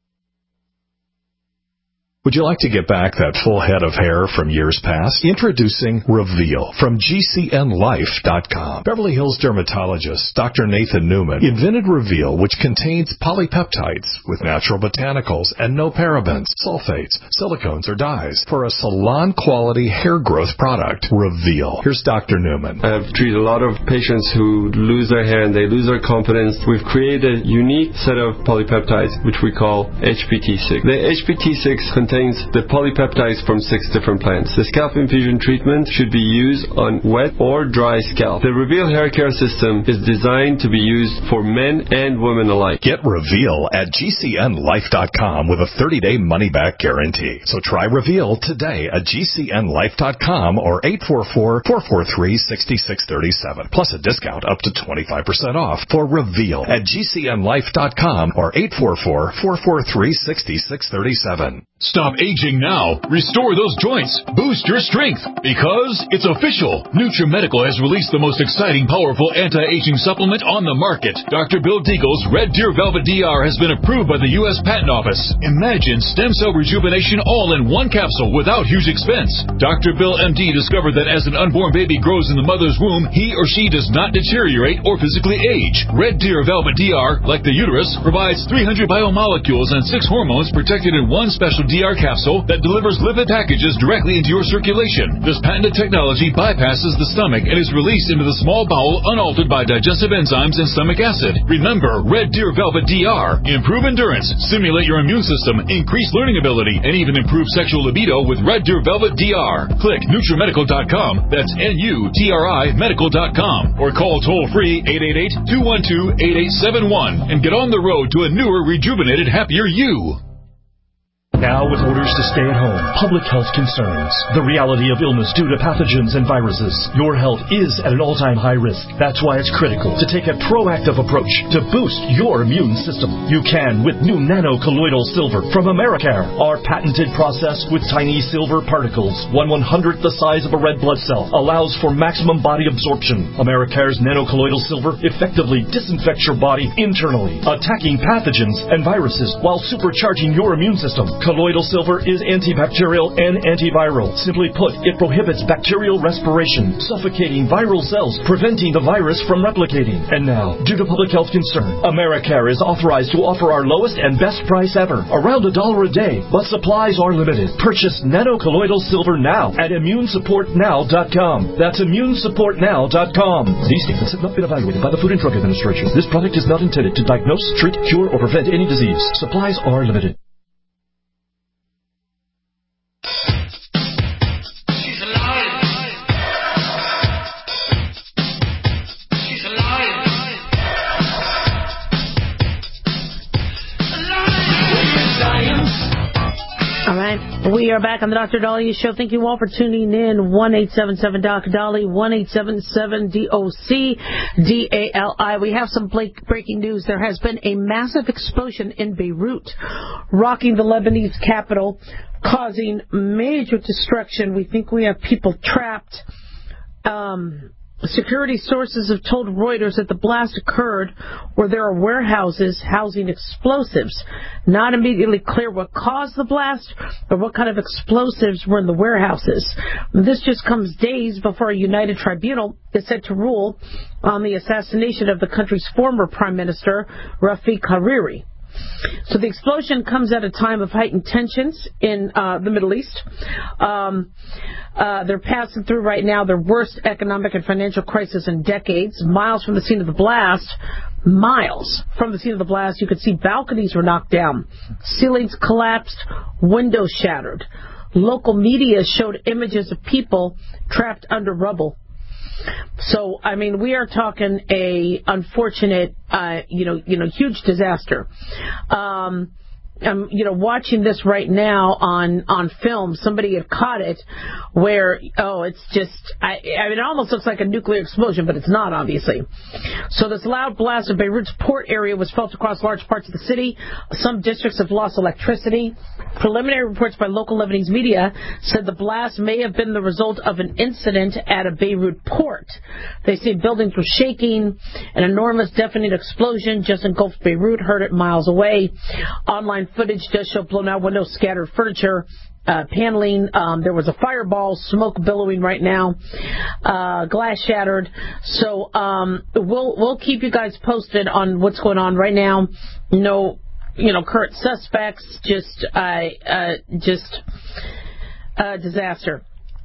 Would you like to get back that full head of hair from years past? Introducing Reveal from G C N life dot com. Beverly Hills dermatologist Doctor Nathan Newman invented Reveal, which contains polypeptides with natural botanicals and no parabens, sulfates, silicones, or dyes for a salon-quality hair growth product. Reveal. Here's Doctor Newman. I've treated a lot of patients who lose their hair and they lose their confidence. We've created a unique set of polypeptides, which we call H P T six. The H P T six contains the polypeptides from six different plants. The scalp infusion treatment should be used on wet or dry scalp. The Reveal hair care system is designed to be used for men and women alike. Get Reveal at G C N life dot com with a thirty-day money-back guarantee. So try Reveal today at G C N life dot com or eight four four, four four three, six six three seven, plus a discount up to twenty-five percent off for Reveal at G C N life dot com or eight four four, four four three, six six three seven. Stop aging now. Restore those joints. Boost your strength. Because it's official. NutriMedical has released the most exciting, powerful anti-aging supplement on the market. Doctor Bill Deagle's Red Deer Velvet D R has been approved by the U S Patent Office. Imagine stem cell rejuvenation all in one capsule without huge expense. Doctor Bill M D discovered that as an unborn baby grows in the mother's womb, he or she does not deteriorate or physically age. Red Deer Velvet D R, like the uterus, provides three hundred biomolecules and six hormones protected in one special D R capsule that delivers lipid packages directly into your circulation. This patented technology bypasses the stomach and is released into the small bowel unaltered by digestive enzymes and stomach acid. Remember, Red Deer Velvet D R. Improve endurance, stimulate your immune system, increase learning ability, and even improve sexual libido with Red Deer Velvet D R. Click NutriMedical dot com, that's N U T R I medical dot com, or call toll-free eight eight eight, two one two, eight eight seven one and get on the road to a newer, rejuvenated, happier you. Now with orders to stay at home, public health concerns, the reality of illness due to pathogens and viruses, your health is at an all-time high risk. That's why it's critical to take a proactive approach to boost your immune system. You can with new nano-colloidal silver from Americare, our patented process with tiny silver particles, one one-hundredth the size of a red blood cell, allows for maximum body absorption. Americare's nano-colloidal silver effectively disinfects your body internally, attacking pathogens and viruses while supercharging your immune system. Colloidal silver is antibacterial and antiviral. Simply put, it prohibits bacterial respiration, suffocating viral cells, preventing the virus from replicating. And now, due to public health concern, Americare is authorized to offer our lowest and best price ever, around a dollar a day, but supplies are limited. Purchase nano-colloidal silver now at immune support now dot com. That's immune support now dot com. These statements have not been evaluated by the Food and Drug Administration. This product is not intended to diagnose, treat, cure, or prevent any disease. Supplies are limited. All right, we are back on the Doctor Dahlia Show. Thank you all for tuning in. one eight seven seven D O C Dali, one eight seven seven D O C D A L I. We have some breaking news. There has been a massive explosion in Beirut, rocking the Lebanese capital, causing major destruction. We think we have people trapped. Um... Security sources have told Reuters that the blast occurred where there are warehouses housing explosives. Not immediately clear what caused the blast or what kind of explosives were in the warehouses. This just comes days before a united tribunal is set to rule on the assassination of the country's former Prime Minister, Rafiq Hariri. So the explosion comes at a time of heightened tensions in uh, the Middle East. Um, uh, they're passing through right now their worst economic and financial crisis in decades. Miles from the scene of the blast, miles from the scene of the blast, you could see balconies were knocked down, ceilings collapsed, windows shattered. Local media showed images of people trapped under rubble. So, I mean, we are talking a unfortunate, uh, you know, you know, huge disaster. Um, I'm, you know, watching this right now on, on film. Somebody had caught it where, oh, it's just, I, I mean, it almost looks like a nuclear explosion, but it's not, obviously. So this loud blast in Beirut's port area was felt across large parts of the city. Some districts have lost electricity. Preliminary reports by local Lebanese media said the blast may have been the result of an incident at a Beirut port. They say buildings were shaking. An enormous deafening explosion just engulfed Beirut, heard it miles away. Online footage does show blown out windows, scattered furniture, uh, paneling. Um, there was a fireball, smoke billowing right now, uh, glass shattered. So um, we'll we'll keep you guys posted on what's going on right now. No, you know, current suspects. Just uh, uh, just uh, disaster.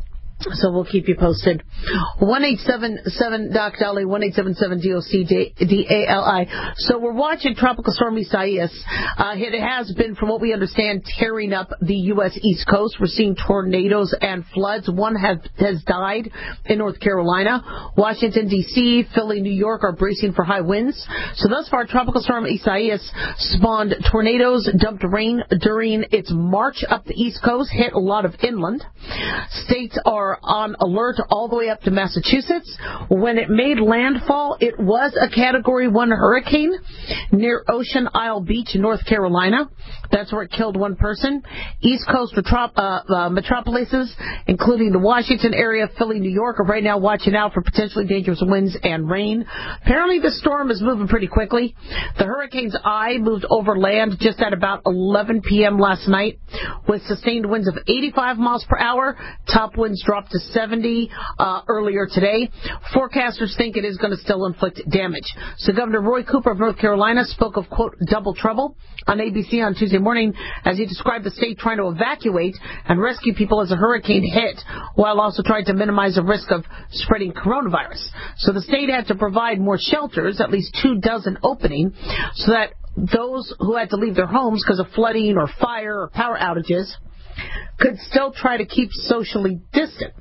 So we'll keep you posted. one eight seven seven D O C Dali, one eight seven seven D O C D A L I. So we're watching Tropical Storm Isaias. Uh, it has been, from what we understand, tearing up the U S East Coast. We're seeing tornadoes and floods. One has, has died in North Carolina. Washington, D C, Philly, New York are bracing for high winds. So thus far, Tropical Storm Isaias spawned tornadoes, dumped rain during its march up the East Coast, hit a lot of inland. States are on alert all the way up to Massachusetts. When it made landfall, it was a Category one hurricane near Ocean Isle Beach in North Carolina. That's where it killed one person. East Coast metrop- uh, uh, metropolises, including the Washington area, Philly, New York, are right now watching out for potentially dangerous winds and rain. Apparently the storm is moving pretty quickly. The hurricane's eye moved over land just at about eleven p.m. last night with sustained winds of eighty-five miles per hour. Top winds dropped to seventy uh, earlier today. Forecasters think it is going to still inflict damage. So Governor Roy Cooper of North Carolina spoke of, quote, double trouble on A B C on Tuesday morning as he described the state trying to evacuate and rescue people as a hurricane hit, while also trying to minimize the risk of spreading coronavirus. So the state had to provide more shelters, at least two dozen opening, so that those who had to leave their homes because of flooding or fire or power outages could still try to keep socially distant.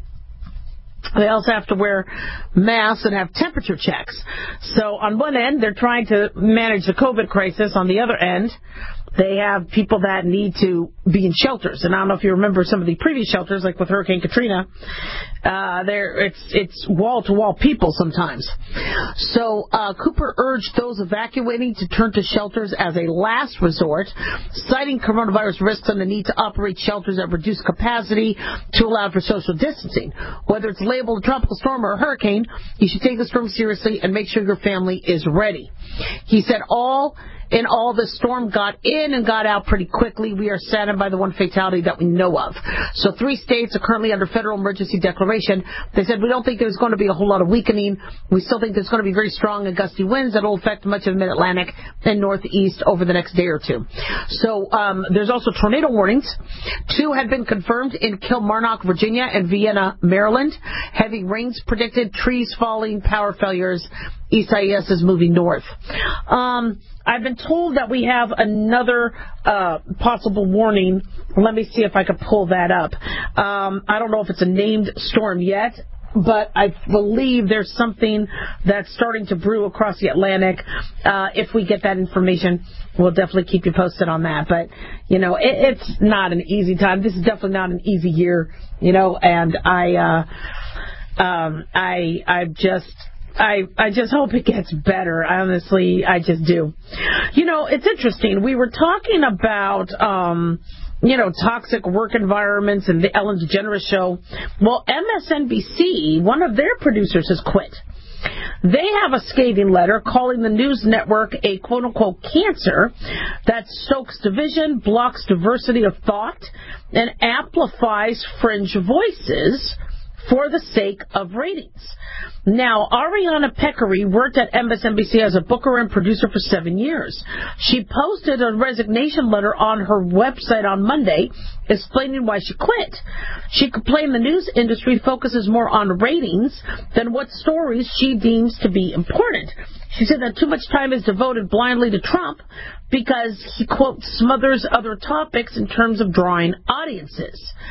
They also have to wear masks and have temperature checks. So on one end, they're trying to manage the COVID crisis. On the other end, they have people that need to be in shelters. And I don't know if you remember some of the previous shelters, like with Hurricane Katrina. Uh, there, it's it's wall-to-wall people sometimes. So uh, Cooper urged those evacuating to turn to shelters as a last resort, citing coronavirus risks and the need to operate shelters at reduced capacity to allow for social distancing. Whether it's labeled a tropical storm or a hurricane, you should take the storm seriously and make sure your family is ready. He said all... In all, the storm got in and got out pretty quickly. We are saddened by the one fatality that we know of. So three states are currently under federal emergency declaration. They said, we don't think there's going to be a whole lot of weakening. We still think there's going to be very strong and gusty winds that will affect much of the mid-Atlantic and northeast over the next day or two. So um, there's also tornado warnings. Two had been confirmed in Kilmarnock, Virginia, and Vienna, Maryland. Heavy rains predicted, trees falling, power failures. Isaias is moving north. Um, I've been told that we have another uh, possible warning. Let me see if I can pull that up. Um, I don't know if it's a named storm yet, but I believe there's something that's starting to brew across the Atlantic. Uh, if we get that information, we'll definitely keep you posted on that. But, you know, it, it's not an easy time. This is definitely not an easy year, you know, and I, uh, um, I, I just... I, I just hope it gets better. Honestly, I just do. You know, it's interesting. We were talking about, um, you know, toxic work environments and the Ellen DeGeneres show. Well, M S N B C, one of their producers has quit. They have a scathing letter calling the news network a quote-unquote cancer that stokes division, blocks diversity of thought, and amplifies fringe voices for the sake of ratings. Now, Ariana Peccary worked at M S N B C as a booker and producer for seven years. She posted a resignation letter on her website on Monday explaining why she quit. She complained the news industry focuses more on ratings than what stories she deems to be important. She said that too much time is devoted blindly to Trump because he, quote, smothers other topics in terms of drawing audiences.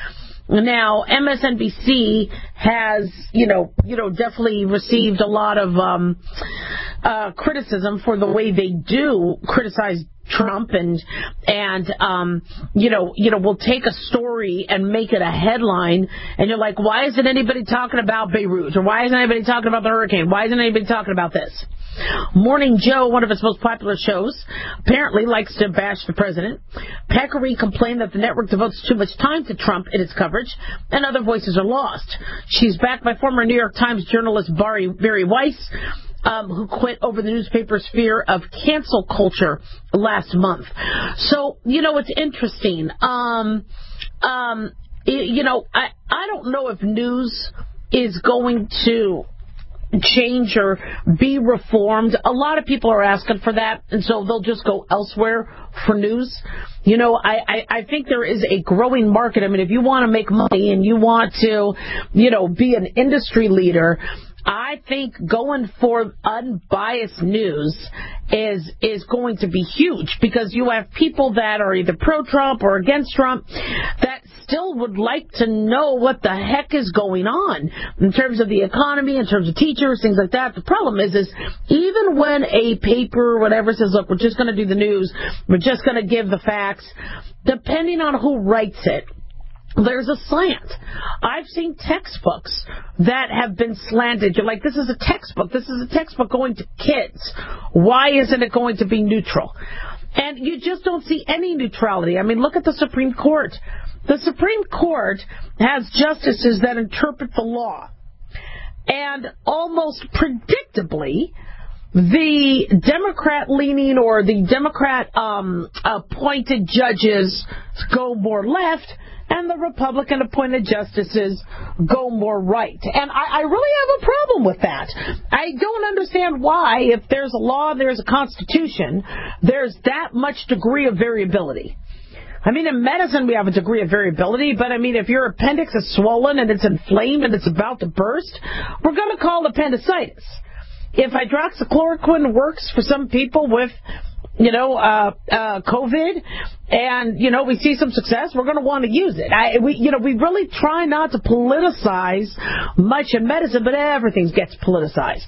Now, M S N B C has, you know, you know, definitely received a lot of um, uh, criticism for the way they do criticize Trump, and and um, you know, you know, we'll take a story and make it a headline, and you're like, why isn't anybody talking about Beirut, or why isn't anybody talking about the hurricane? Why isn't anybody talking about this? Morning Joe, one of its most popular shows, apparently likes to bash the president. Peccary complained that the network devotes too much time to Trump in its coverage, and other voices are lost. She's backed by former New York Times journalist Barry, Barry Weiss, um, who quit over the newspaper's fear of cancel culture last month. So, you know, it's interesting. Um, um, you know, I, I don't know if news is going to change or be reformed. A lot of people are asking for that, and so they'll just go elsewhere for news. You know, I, I, I think there is a growing market. I mean, if you want to make money and you want to, you know, be an industry leader, I think going for unbiased news is is going to be huge, because you have people that are either pro-Trump or against Trump that still would like to know what the heck is going on in terms of the economy, in terms of teachers, things like that. The problem is, is even when a paper or whatever says, look, we're just going to do the news, we're just going to give the facts, depending on who writes it, there's a slant. I've seen textbooks that have been slanted. You're like, this is a textbook. This is a textbook going to kids. Why isn't it going to be neutral? And you just don't see any neutrality. I mean, look at the Supreme Court. The Supreme Court has justices that interpret the law. And almost predictably, the Democrat-leaning or the Democrat-appointed um, judges go more left, and the Republican-appointed justices go more right. And I, I really have a problem with that. I don't understand why, if there's a law, there's a constitution, there's that much degree of variability. I mean, in medicine, we have a degree of variability, but I mean, if your appendix is swollen and it's inflamed and it's about to burst, we're going to call it appendicitis. If hydroxychloroquine works for some people with, you know, uh, uh, COVID, and, you know, we see some success, we're going to want to use it. I, we, you know, we really try not to politicize much in medicine, but everything gets politicized.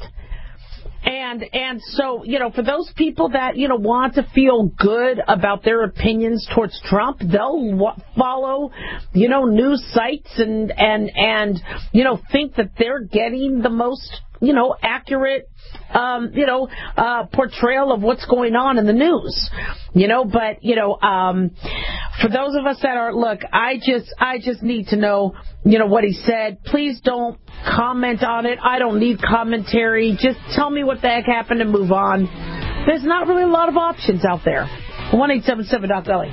And, and so, you know, for those people that, you know, want to feel good about their opinions towards Trump, they'll w- follow, you know, news sites and, and, and, you know, think that they're getting the most, you know, accurate, um, you know, uh, portrayal of what's going on in the news, you know, but, you know, um, for those of us that are, look, I just, I just need to know, you know, what he said. Please don't comment on it. I don't need commentary. Just tell me what the heck happened and move on. There's not really a lot of options out there. one eight seven seven dot Gully.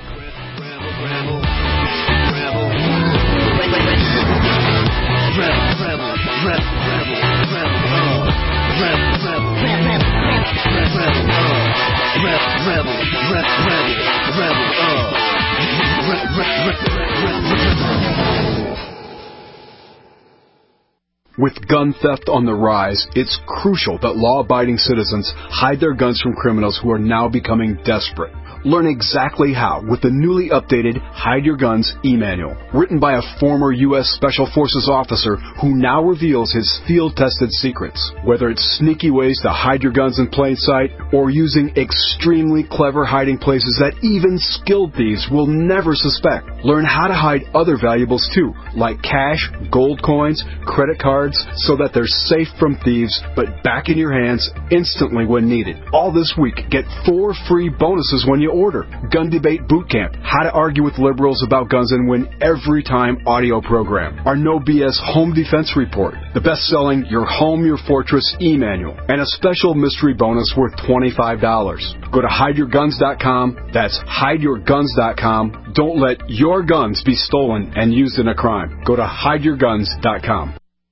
With gun theft on the rise, it's crucial that law-abiding citizens hide their guns from criminals who are now becoming desperate. Learn exactly how with the newly updated Hide Your Guns e-manual, written by a former U S Special Forces officer who now reveals his field-tested secrets. Whether it's sneaky ways to hide your guns in plain sight or using extremely clever hiding places that even skilled thieves will never suspect. Learn how to hide other valuables too, like cash, gold coins, credit cards, so that they're safe from thieves but back in your hands instantly when needed. All this week, get four free bonuses when you order. Gun Debate Boot Camp, How to Argue with Liberals About Guns and Win Every Time audio program. Our No B S Home Defense Report, the best-selling Your Home, Your Fortress e-manual, and a special mystery bonus worth twenty-five dollars. Go to hide your guns dot com. That's hide your guns dot com. Don't let your guns be stolen and used in a crime. Go to hide your guns dot com.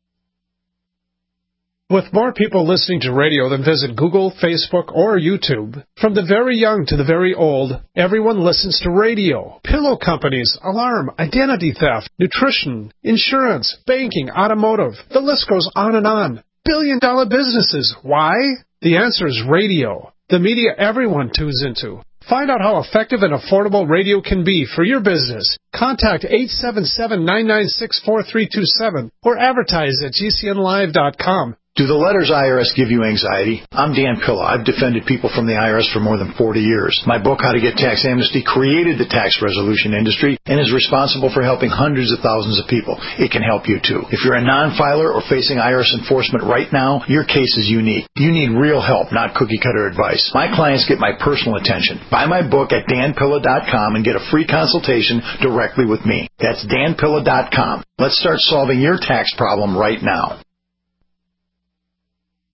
With more people listening to radio than visit Google, Facebook, or YouTube, from the very young to the very old, everyone listens to radio. Pillow companies, alarm, identity theft, nutrition, insurance, banking, automotive. The list goes on and on. Billion-dollar businesses. Why? The answer is radio. The media everyone tunes into. Find out how effective and affordable radio can be for your business. Contact eight seven seven, nine nine six, four three two seven or advertise at G C N live dot com. Do the letters I R S give you anxiety? I'm Dan Pilla. I've defended people from the I R S for more than forty years. My book, How to Get Tax Amnesty, created the tax resolution industry and is responsible for helping hundreds of thousands of people. It can help you too. If you're a non-filer or facing I R S enforcement right now, your case is unique. You need real help, not cookie-cutter advice. My clients get my personal attention. Buy my book at dan pilla dot com and get a free consultation directly with me. That's dan pilla dot com. Let's start solving your tax problem right now.